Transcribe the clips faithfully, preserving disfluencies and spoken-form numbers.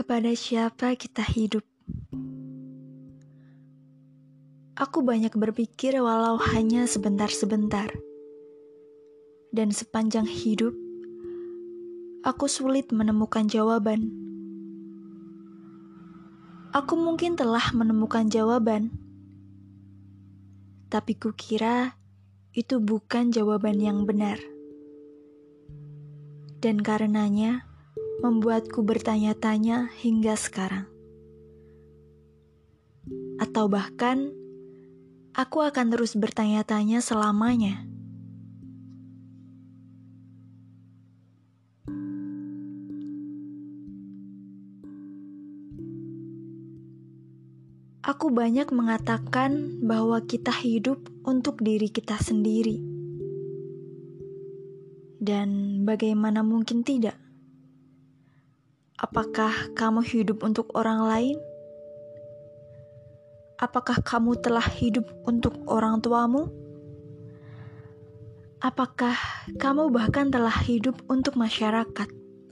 Kepada siapa kita hidup? Aku banyak berpikir walau hanya sebentar-sebentar. Dan sepanjang hidup, aku sulit menemukan jawaban. Aku mungkin telah menemukan jawaban, tapi kukira itu bukan jawaban yang benar. Dan karenanya, membuatku bertanya-tanya hingga sekarang. Atau bahkan, aku akan terus bertanya-tanya selamanya. Aku banyak mengatakan bahwa kita hidup untuk diri kita sendiri. Dan bagaimana mungkin tidak? Apakah kamu hidup untuk orang lain? Apakah kamu telah hidup untuk orang tuamu? Apakah kamu bahkan telah hidup untuk masyarakat?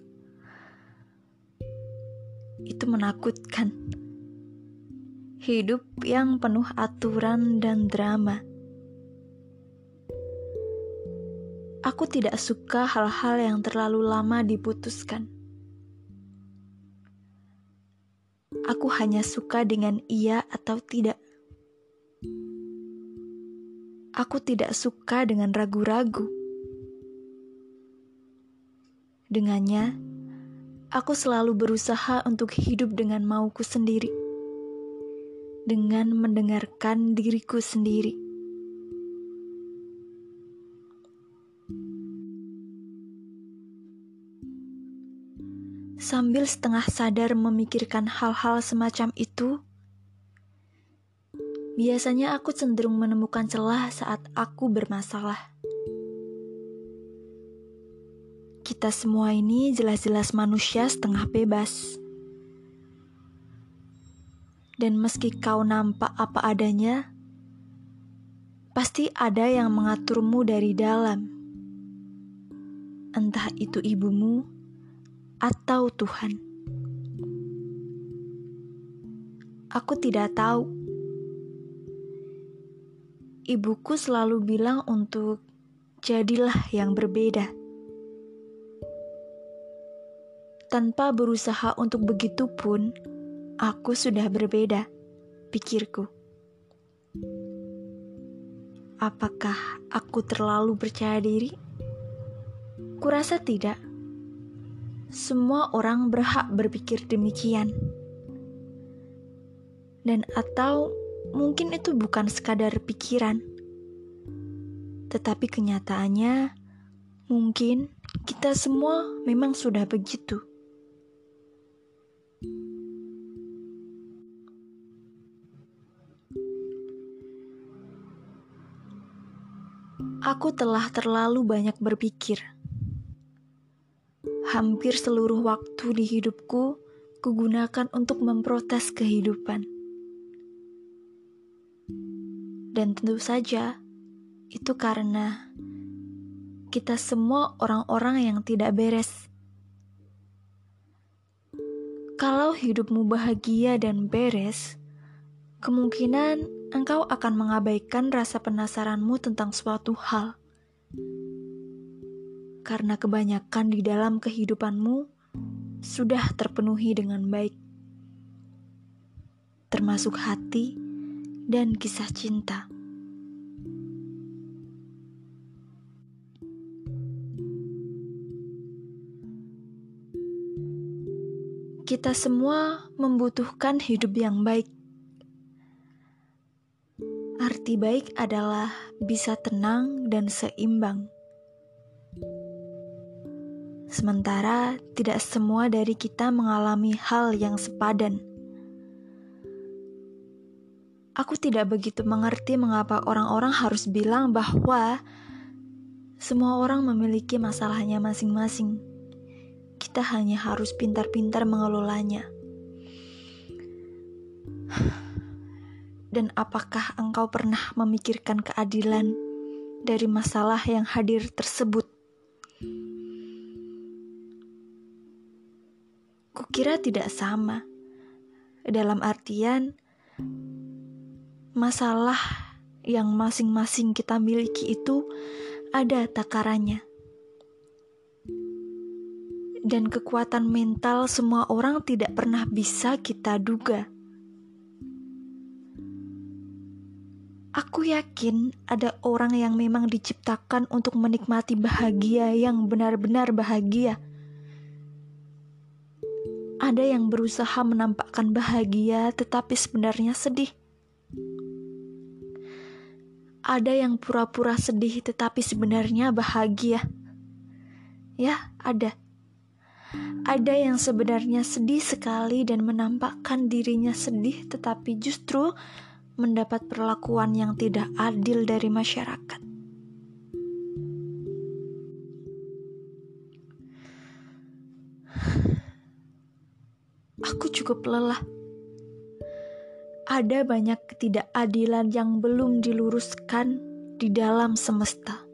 Itu menakutkan. Hidup yang penuh aturan dan drama. Aku tidak suka hal-hal yang terlalu lama diputuskan. Aku hanya suka dengan iya atau tidak. Aku tidak suka dengan ragu-ragu. Dengannya, aku selalu berusaha untuk hidup dengan mauku sendiri. Dengan mendengarkan diriku sendiri. Sambil setengah sadar memikirkan hal-hal semacam itu, biasanya aku cenderung menemukan celah saat aku bermasalah. Kita semua ini jelas-jelas manusia setengah bebas. Dan meski kau nampak apa adanya, pasti ada yang mengaturmu dari dalam. Entah itu ibumu atau Tuhan. Aku tidak tahu. Ibuku selalu bilang untuk jadilah yang berbeda. Tanpa berusaha untuk begitu pun, aku sudah berbeda, pikirku. Apakah aku terlalu percaya diri? Kurasa tidak. Semua orang berhak berpikir demikian. Dan atau mungkin itu bukan sekadar pikiran. Tetapi kenyataannya, mungkin kita semua memang sudah begitu. Aku telah terlalu banyak berpikir. Hampir seluruh waktu di hidupku kugunakan untuk memprotes kehidupan. Dan tentu saja, itu karena kita semua orang-orang yang tidak beres. Kalau hidupmu bahagia dan beres, kemungkinan engkau akan mengabaikan rasa penasaranmu tentang suatu hal. Karena kebanyakan di dalam kehidupanmu sudah terpenuhi dengan baik. Termasuk hati dan kisah cinta. Kita semua membutuhkan hidup yang baik. Arti baik adalah bisa tenang dan seimbang. Sementara tidak semua dari kita mengalami hal yang sepadan. Aku tidak begitu mengerti mengapa orang-orang harus bilang bahwa semua orang memiliki masalahnya masing-masing. Kita hanya harus pintar-pintar mengelolanya. Dan apakah engkau pernah memikirkan keadilan dari masalah yang hadir tersebut? kukira tidak sama. Dalam artian, masalah yang masing-masing kita miliki itu ada takarannya. Dan kekuatan mental semua orang tidak pernah bisa kita duga. Aku yakin ada orang yang memang diciptakan untuk menikmati bahagia yang benar-benar bahagia. Ada yang berusaha menampakkan bahagia tetapi sebenarnya sedih. Ada yang pura-pura sedih tetapi sebenarnya bahagia. Ya, ada. Ada yang sebenarnya sedih sekali dan menampakkan dirinya sedih tetapi justru mendapat perlakuan yang tidak adil dari masyarakat. Aku cukup lelah. Ada banyak ketidakadilan yang belum diluruskan di dalam semesta.